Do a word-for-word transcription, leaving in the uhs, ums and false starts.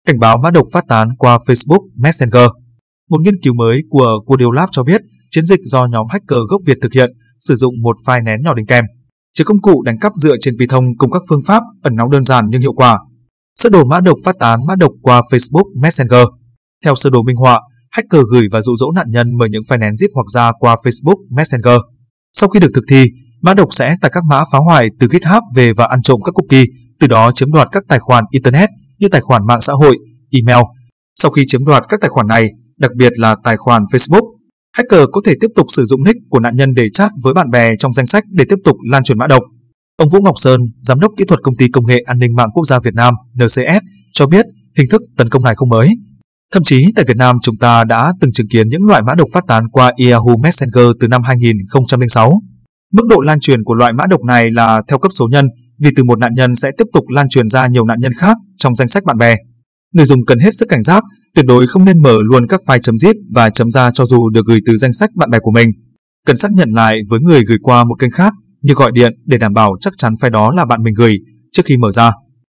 Cảnh báo mã độc phát tán qua Facebook Messenger. Một nghiên cứu mới của Google Lab cho biết chiến dịch do nhóm hacker gốc Việt thực hiện sử dụng một file nén nhỏ đính kèm, chứa công cụ đánh cắp dựa trên Python cùng các phương pháp ẩn náu đơn giản nhưng hiệu quả. Sơ đồ mã độc phát tán mã độc qua Facebook Messenger. Theo sơ đồ minh họa, hacker gửi và dụ dỗ nạn nhân mở những file nén zip hoặc ra qua Facebook Messenger. Sau khi được thực thi, mã độc sẽ tải các mã phá hoại từ GitHub về và ăn trộm các cookie, từ đó chiếm đoạt các tài khoản Internet như tài khoản mạng xã hội, email. Sau khi chiếm đoạt các tài khoản này, đặc biệt là tài khoản Facebook, hacker có thể tiếp tục sử dụng nick của nạn nhân để chat với bạn bè trong danh sách để tiếp tục lan truyền mã độc. Ông Vũ Ngọc Sơn, Giám đốc Kỹ thuật Công ty Công nghệ An ninh mạng Quốc gia Việt Nam N C S, cho biết hình thức tấn công này không mới. Thậm chí tại Việt Nam chúng ta đã từng chứng kiến những loại mã độc phát tán qua Yahoo Messenger từ năm hai nghìn không trăm lẻ sáu. Mức độ lan truyền của loại mã độc này là theo cấp số nhân, vì từ một nạn nhân sẽ tiếp tục lan truyền ra nhiều nạn nhân khác trong danh sách bạn bè. Người dùng cần hết sức cảnh giác, tuyệt đối không nên mở luôn các file .zip và .ra cho dù được gửi từ danh sách bạn bè của mình. Cần xác nhận lại với người gửi qua một kênh khác như gọi điện để đảm bảo chắc chắn file đó là bạn mình gửi trước khi mở ra.